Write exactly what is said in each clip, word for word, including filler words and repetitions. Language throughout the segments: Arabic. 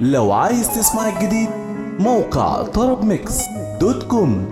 لو عايز تسمع الجديد موقع طرب ميكس دوت كوم.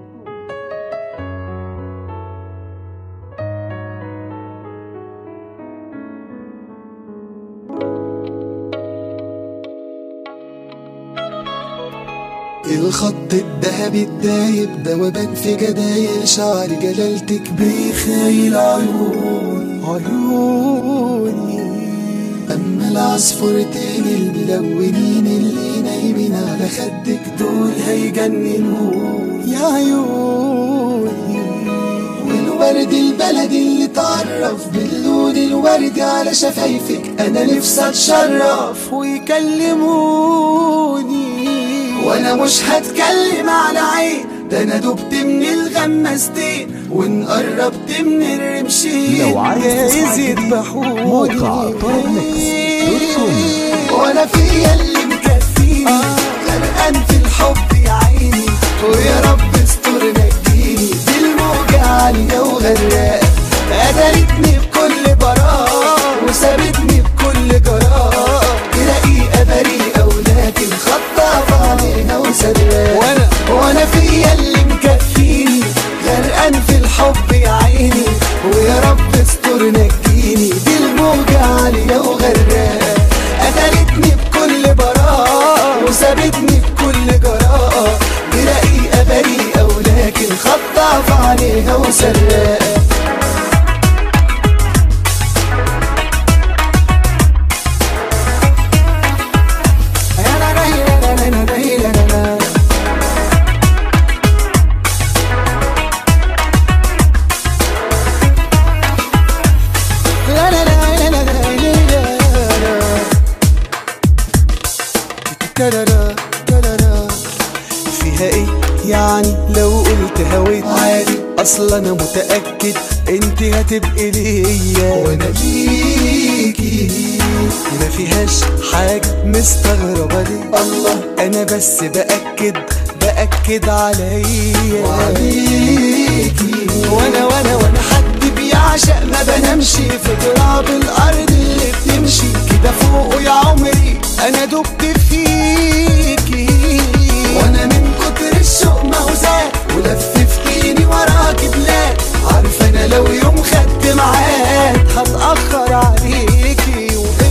الخط الذهبي الدايب دوبان في جدايل شعر جلالتك بيخيل عيون عيوني. أما العصفورتين الملونين اللي نايمين على خدك دول هيجننون يا عيوني. والورد البلدي اللي اتعرف باللون الوردي على شفايفك أنا نفسي أتشرف ويكلموني. وانا مش هتكلم على عين ده انا دبت من الغمستين وان قربت من الرمشين لو عايز تسمع يذبحوني. موقع طرب ميكس دوت كوم. وانا فيا اللي مكفيني غرقان في الحب يا عيني. ويا رب استر نجيني دي الموجة عالية وغرقة قدرتني بكل براءة وسابتني بكل جراءة. دي رقيقة بريئة ولكن خطف عليها وسرقة. وانا وانا فيا اللي مكفيني غرقان في الحب يا عيني. ويا رب استر نجيني دي الموجة عالية وغرقة قتلتني بكل براءة وسابتني بكل جراءة. دي رقيقة بريئة ولكن خطف عليها وسرقة. فيها ايه يعني لو قلت هويت عادي اصلا انا متأكد انت هتبقي ليا وانا ليكي. ما فيهاش حاجة مستغربة ليه الله انا بس بأكد بأكد عليا وعليكي. وانا وانا وانا حد بيعشق ما بنمشي في تراب الارض اللي بتمشي كده فوقه يا عمري انا دبت فيكي. وانا من كتر الشوق موزات ولففتيني وراكي بلاد عارفه انا لو يوم خدت معاد هتأخر عليكي.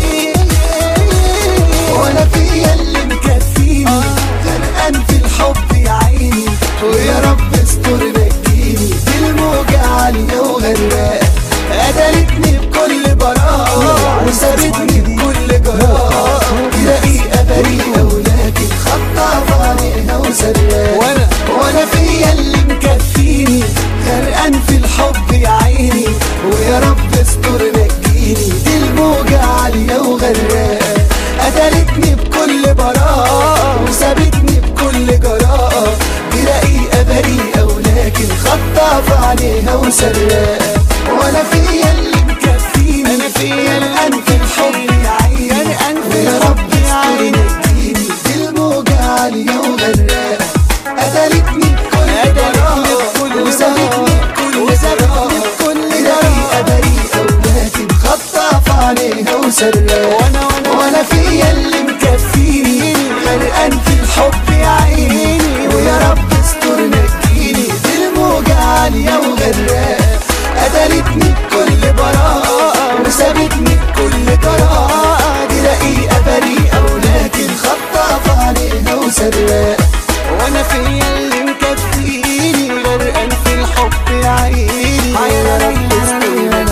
وانا فيا اللي مكفيني غرقان في الحب يا عيني. ويا رب استر نجيني دي الموجة عالية وغرقة قتلتني بكل براءة وسابتني بكل جراءة. دي رقيقة بريئة ولكن خطف عليها وسرقة. وانا وانا فيا اللي مكفيني غرقان في الحب يا عيني. ويا رب استر نجيني دي الموجة عالية وغرقة قتلتني بكل براءة وسابتني بكل جراءة. دي رقيقة بريئة ولكن خطف عليها وسرقة. وانا فيا اللي مكفيني انا فيا الان في الحب يا عيني. ويا رب استر نجيني دي الموجة عالية وغرقة قتلتني بكل براءة وسابتني بكل جراءة. دي رقيقة بريئة ولكن خطف عليها وسرقة. وانا وانا فيا اللي مكفيني غرقان في الحب يا عيني. ويا رب استر نجيني دي الموجة عالية وغرقة قتلتني بكل براءة وسابتني بكل جراءة. دي رقيقة بريئة ولكن خطف عليها وسرقة. وانا فيا اللي مكفيني غرقان في الحب يا عيني. يا رب استر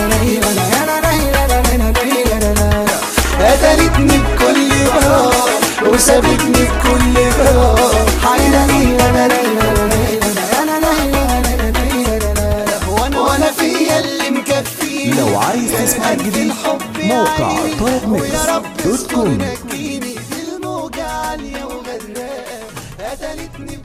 قتلتني بكل براءة وسابتني بكل براءة. وانا فيا اللي مكفيني لو عايز تسمع الجديد موقع طرب ميكس دوت كوم. الموجة عالية وغرقة قتلتني